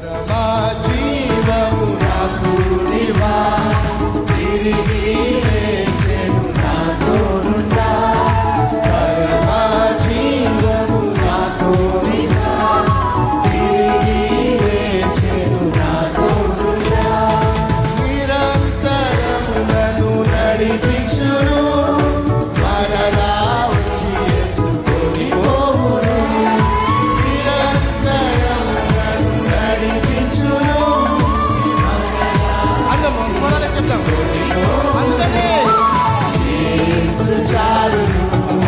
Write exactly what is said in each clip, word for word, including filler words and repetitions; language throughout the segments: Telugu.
పరమా జీవము నాకు నీవా, తిరిగి లేచెను నాతోనుండా. పరమా జీవము నాతో నీవా, తిరిగి లేచెను నాతోనుండా. నిరంతరము నన్ను నడిపించును, మరలా వచ్చి యేసుకొని పోవును. నిరంతరము నన్ను నడిపించును. అందరం స్మరణలో చెప్తాం. అందుకనే యేసు చాలును,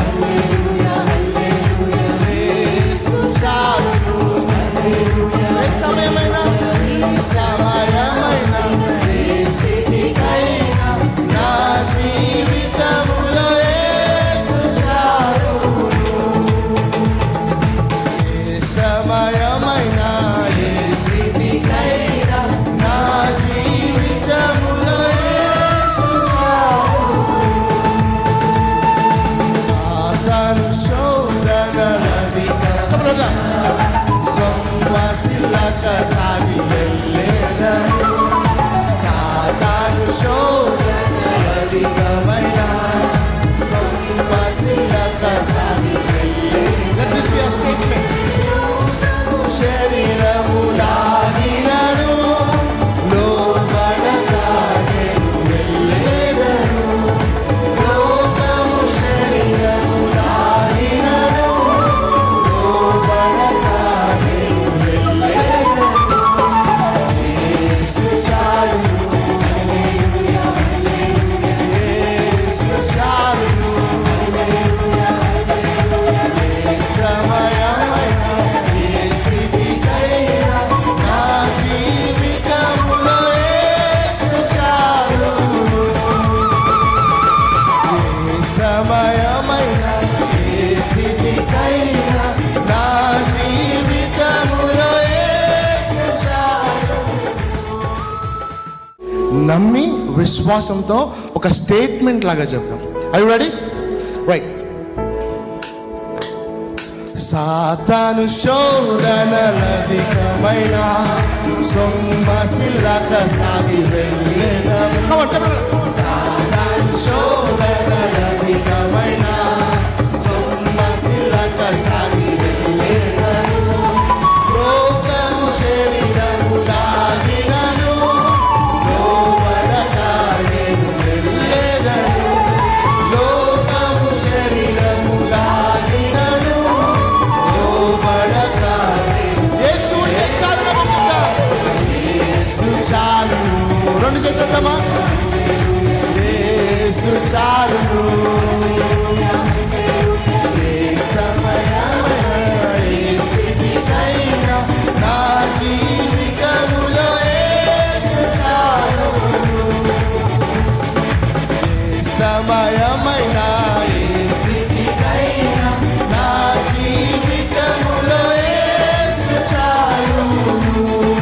యేసు చాలును. ఏ సమయమైనా, ఈ సమయమైనా, ఏ స్థితికైనా, నా జీవితములో యేసు చాలును. ఏ సమయమైనా, ఏ స్థితికైనా, నా జీవితములో యేసు చాలును. సాతాను శోధనలధిక సొమ్మసిల్లక సాగి వెళ్ళేదను. సాతాను శోధనలధికమైన సొమ్మసిల్లక సాగి వెళ్ళేదను. Let this be a statement. శరీరము లాగినను, లోబడక నేను వెళ్ళేదను. లోకము శరీరము లాగినను, లోబడక నేను వెళ్ళేదను. యేసు చాలును, యేసు చాలును. ఏ సమయమైనా, ఏ స్థితికైనా, నా జీవితములో యేసు చాలును. ఏ సమయమైనా, ఏ స్థితికైనా, నా జీవితములో యేసు చాలును. నమ్మి విశ్వాసంతో ఒక స్టేట్మెంట్ లాగా చెప్తాం. Are you ready? Right. సాతాను శోధనలధికమైన సొమ్మసిల్లక సాగి వెళ్ళేదను. Come on, చెప్పండి. సాతాను శోధనలధికమైన సొమ్మసిల్లక సాగి వెళ్ళేదను. లోకము శరీరము లాగినను, లోబడక నేను వెళ్ళేదను. లోకము శరీరము లాగినను, లోబడక యేసు ఉంటే చాలును. అనుకుంటా. యేసు చాలును. రెండు చేద్దామా? యేసు చాలును. ఏ సమయమైనా, ఏ స్థితికైనా, నా జీవితములో యేసు చాలును. ఏ సమయమైనా, ఏ స్థితికైనా, నా జీవితములో యేసు చాలును.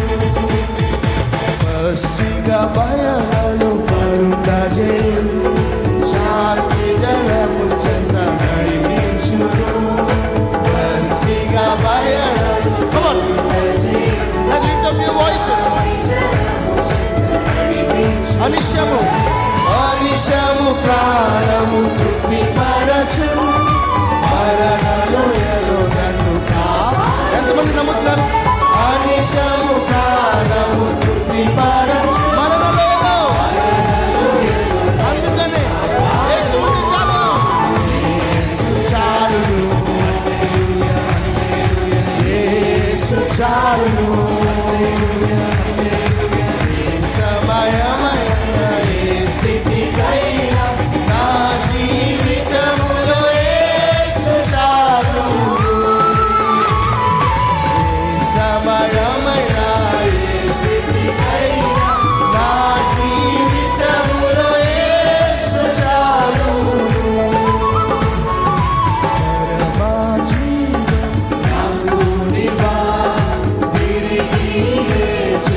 పశ్చిగా బయలు పరుండజేయు, శాంతి జలము చెంత నడిపించును. పశ్చిగా బయలు Come on. And lift up your voices. అనిశము అనిశము ప్రాణము తృప్తి పరచు, మరణలోయలో నన్ను కాపాడు. ఎంతమంది నమ్ముతున్నారు? అనిశము ప్రాణము తృప్తి పరచు, మరణలోయలో. అందుకనే యేసు ఉంటే చాలు. యేసు చాలును, యేసు చాలును. ఏ సమయమైనా, ఏ స్థితికైనా, నా జీవితములో యేసు చాలును. ఏ సమయమైనా, ఏ స్థితికైనా, నా జీవితములో యేసు చాలును. పరమా జీవము నాకు నీవా, తిరిగి లేచెను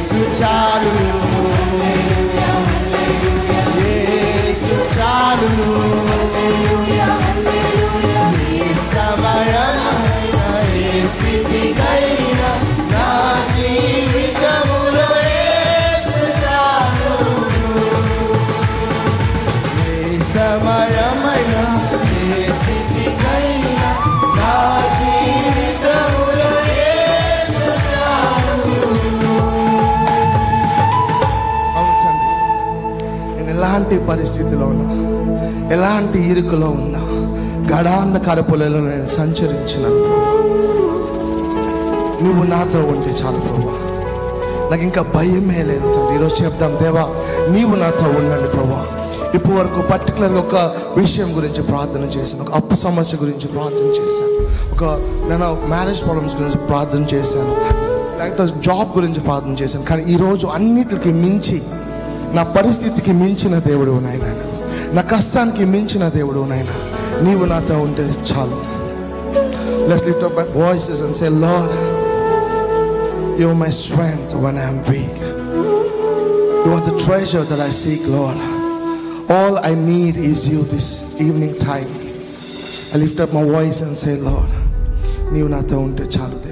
యేసు చాలును, యేసు చాలును. ఏ సమయమైనా ఏ స్థితికైనా నా జీవితములో యేసు చాలును. ఏ సమయమైనా ఏ స్థితికైనా నా జీవితములో యేసు చాలును. అవును తండ్రి, నేను ఎలాంటి పరిస్థితిలో ఉన్నా, ఎలాంటి ఇరుకులో ఉన్నా, గడాంధకార పొలలో నేను సంచరించినాను ప్రభా, నువ్వు నాతో ఉంటే చాలు ప్రభా, నాకు ఇంకా భయమే లేదు తండ్రి. ఈరోజు చెప్దాం, దేవా నీవు నాతో ఉండండి ప్రభా. ఇప్పటి వరకు పర్టికులర్గా ఒక విషయం గురించి ప్రార్థన చేశాను, ఒక అప్పు సమస్య గురించి ప్రార్థన చేశాను, ఒక నేను మ్యారేజ్ ప్రాబ్లమ్స్ గురించి ప్రార్థన చేశాను, లేకపోతే జాబ్ గురించి ప్రార్థన చేశాను. కానీ ఈరోజు అన్నిటికి మించి, నా పరిస్థితికి మించిన దేవుడు నాయన, నా కష్టానికి మించిన దేవుడు నాయన, నీవు నాతో ఉంటే చాలు. Let's lift up our voices and say, Lord, you are my strength when I am weak. You are the treasure that I seek, Lord. All I need is you this evening time. I lift up my voice and say, Lord, నీవు నాతో ఉంటే చాలు.